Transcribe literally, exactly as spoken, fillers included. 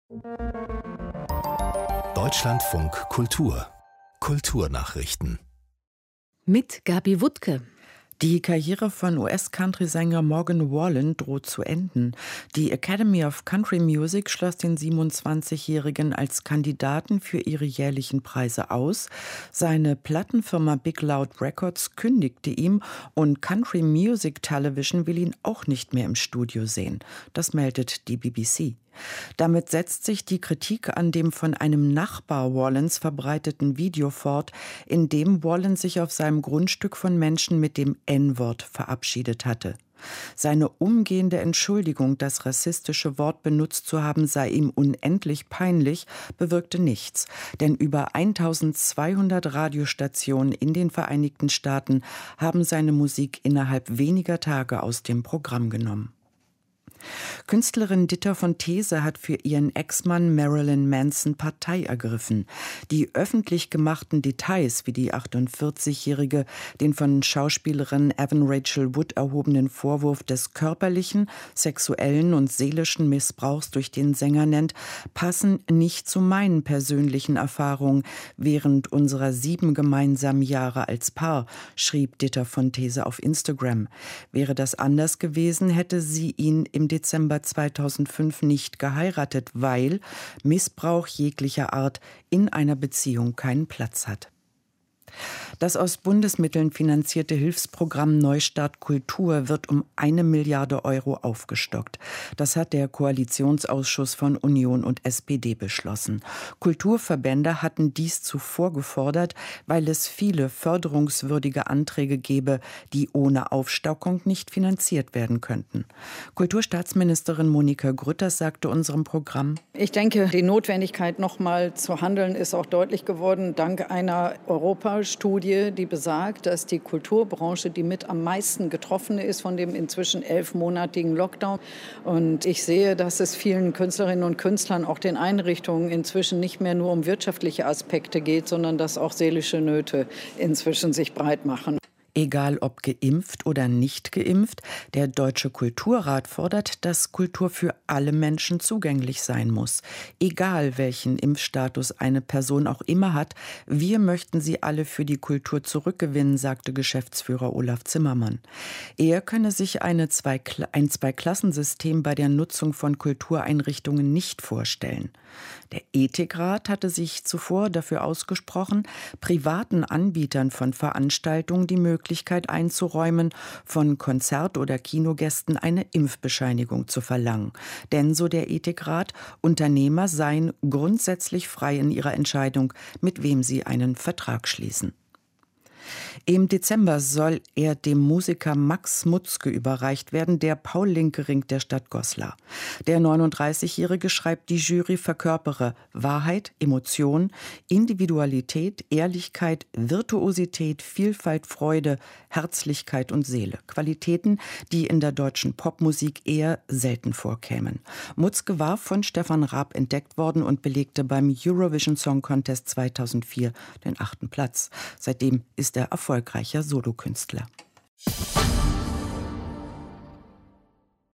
Deutschlandfunk Kultur Kulturnachrichten mit Gabi Wuttke. Die Karriere von U S-Country-Sänger Morgan Wallen droht zu enden. Die Academy of Country Music schloss den siebenundzwanzigjährigen als Kandidaten für ihre jährlichen Preise aus. Seine Plattenfirma Big Loud Records kündigte ihm und Country Music Television will ihn auch nicht mehr im Studio sehen. Das meldet die B B C. Damit setzt sich die Kritik an dem von einem Nachbar Wallens verbreiteten Video fort, in dem Wallen sich auf seinem Grundstück von Menschen mit dem En-Wort verabschiedet hatte. Seine umgehende Entschuldigung, das rassistische Wort benutzt zu haben, sei ihm unendlich peinlich, bewirkte nichts. Denn über eintausendzweihundert Radiostationen in den Vereinigten Staaten haben seine Musik innerhalb weniger Tage aus dem Programm genommen. Künstlerin Ditta von Teese hat für ihren Ex-Mann Marilyn Manson Partei ergriffen. Die öffentlich gemachten Details, wie die achtundvierzigjährige den von Schauspielerin Evan Rachel Wood erhobenen Vorwurf des körperlichen, sexuellen und seelischen Missbrauchs durch den Sänger nennt, passen nicht zu meinen persönlichen Erfahrungen während unserer sieben gemeinsamen Jahre als Paar, schrieb Ditta von Teese auf Instagram. Wäre das anders gewesen, hätte sie ihn im Dezember zweitausendfünf nicht geheiratet, weil Missbrauch jeglicher Art in einer Beziehung keinen Platz hat. Das aus Bundesmitteln finanzierte Hilfsprogramm Neustart Kultur wird um eine Milliarde Euro aufgestockt. Das hat der Koalitionsausschuss von Union und S P D beschlossen. Kulturverbände hatten dies zuvor gefordert, weil es viele förderungswürdige Anträge gäbe, die ohne Aufstockung nicht finanziert werden könnten. Kulturstaatsministerin Monika Grütters sagte unserem Programm: Ich denke, die Notwendigkeit, noch mal zu handeln, ist auch deutlich geworden, dank einer Europastudie, die besagt, dass die Kulturbranche die mit am meisten Getroffene ist von dem inzwischen elfmonatigen Lockdown. Und ich sehe, dass es vielen Künstlerinnen und Künstlern, auch den Einrichtungen, inzwischen nicht mehr nur um wirtschaftliche Aspekte geht, sondern dass auch seelische Nöte inzwischen sich breit machen. Egal ob geimpft oder nicht geimpft, der Deutsche Kulturrat fordert, dass Kultur für alle Menschen zugänglich sein muss. Egal welchen Impfstatus eine Person auch immer hat, wir möchten sie alle für die Kultur zurückgewinnen, sagte Geschäftsführer Olaf Zimmermann. Er könne sich eine Zwei- ein Zweiklassensystem bei der Nutzung von Kultureinrichtungen nicht vorstellen. Der Ethikrat hatte sich zuvor dafür ausgesprochen, privaten Anbietern von Veranstaltungen die Möglichkeit einzuräumen, von Konzert- oder Kinogästen eine Impfbescheinigung zu verlangen. Denn, so der Ethikrat, Unternehmer seien grundsätzlich frei in ihrer Entscheidung, mit wem sie einen Vertrag schließen. Im Dezember soll er dem Musiker Max Mutzke überreicht werden, der Paul-Lincke-Ring der Stadt Goslar. Der neununddreißigjährige, schreibt die Jury, verkörpere Wahrheit, Emotion, Individualität, Ehrlichkeit, Virtuosität, Vielfalt, Freude, Herzlichkeit und Seele. Qualitäten, die in der deutschen Popmusik eher selten vorkämen. Mutzke war von Stefan Raab entdeckt worden und belegte beim Eurovision Song Contest zweitausendvier den achten Platz. Seitdem ist er erfolgreicher Solokünstler.